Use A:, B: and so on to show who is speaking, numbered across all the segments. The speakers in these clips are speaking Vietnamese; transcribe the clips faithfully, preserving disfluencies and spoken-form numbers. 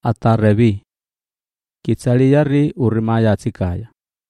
A: Atarevi Kitsali yari urimaya tsikaya.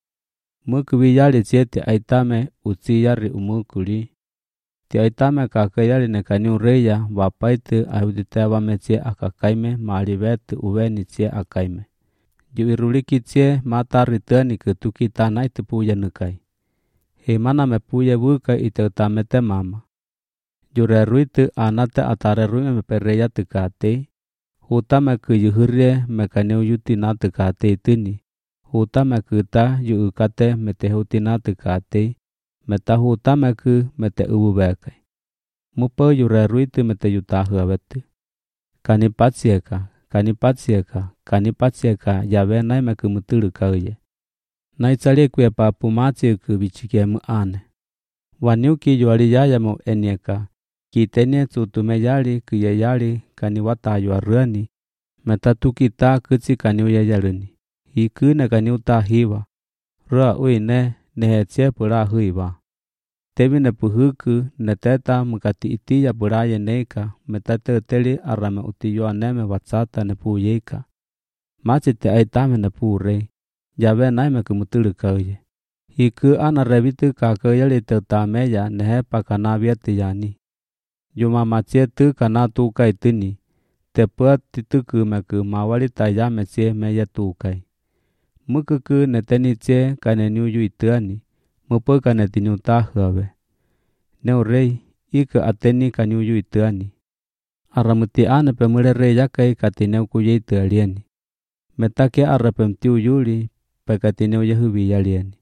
A: Mukuvi yali tsieti aitame utsi yari umukuli. Ti aitame kake yali nekani ureya vapaite ahudite vame tsie akakaime malivete uveni tsie akaime. Juiruliki tsie matari teni ketuki tanai tepuya nukai. Himana me puya vuka ite utamete mama. Jureruite anate atareruime mepereya tekate. Hutame ke yuhurie mekane uyuti na tekate tini. Hutame kita yu ukate mete hutina tekate. Meta hutame ke mete ububeke. Mupo yureruite mete yutahu avete. Kanipatsieka, kanipatsieka, kanipatsieka yawe naime ke mutulu kauye. Naitsali kwe papu matsi ke bichike mu ane. Waniuki yuali yaya mo enieka. Kitene tutume yali kiye yali kaniwata yuarani. Metatu kita kutsi kaniuya yalini. Hiku ne kaniuta hiwa. Rua uine nehetsie pura huiwa. Tebi ne puhuku ne teta mukati itiya buraye neka. Metate uteli arame utiyua neme watsata ne puyeka. Machite aitame ne pure. Yawe naime kumutulu kauye. Hiku ana revitu kake yali teutameya nehepa kanavieti yani. Yuma matsie tu kana tukai tini. Tepua tituku meku mawali tayame tsie meya tukai. Mukuku neteni tsie kane niuyu ituani. Mupo kane tinuta huawe. Neurei, iku ateni kane uyu ituani. Aramuti ane pemule rei yakai katineu kuye itu alieni. Metake arapemti uyuli pekatineu yahubi yalieni.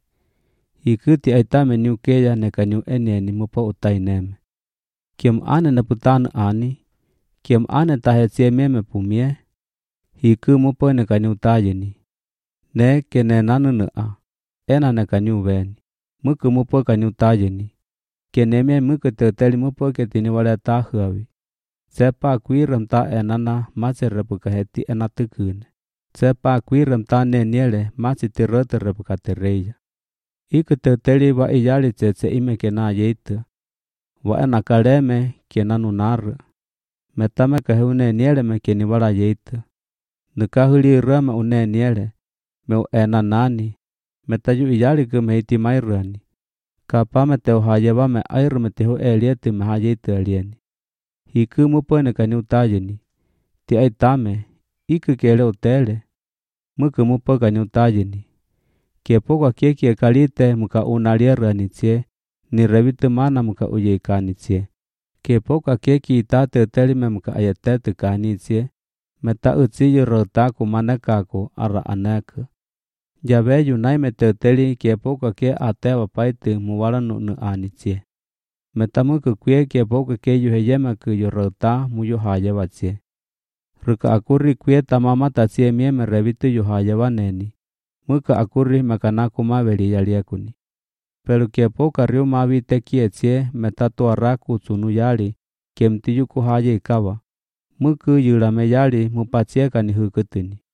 A: Ikuti aitame niukeya nekaniu enieni mupo utaineme. Kiem ane neputanu ani. Kiem ane tahetsie meme pumie. Hiku mupo nekani utayeni. Ne kene nanu nea. Ena nekani uveni. Muku mupo kani utayeni. Kene me muku teuteli mupo ketini wale tahuawi. Sepa kuiram ta enana masi repuka heti enatukune. Sepa kuiram ta neniele masi tirote repuka tereya. Iku teuteli wa iyali tsetse ime kena yeitu. Wa enakaleme kena nunaru. Metame kahune niele me keni wala yeitu. Nukahuli rama une niele. Meu ena nani. Metayu iyali ke mehiti mairani. Kapame teo hayewa me airu me teho elieti me hayeitu alieni. Hiku mupo nekani utayeni. Ti aitame. Iku kele utele. Muku mupo kani utayeni. Kiepokwa kiekie kalite muka unalierani tsie. Ni revitu mana muka uyeikani tsie. Kepoka keki itate utelime muka ayatetu kani tsie. Meta utsiyu rotaku manekaku ara aneku. Yawe yunaime teuteli kepoka ke atewa paitu muwala nu ani tsie. Meta muku kue kepoka ke yuheyema ku yurota muyu hayewa tsie. Ruka akuri kue tamamata tsie mieme revitu yuhayewa neni. Muka akuri makanaku maveli yaliekuni. Pero kepoka riu mavi tekie tsie metatu araku tsunu yali kemti yuku haye ikawa. Muku yulame yali mupatsieka ni hukutini.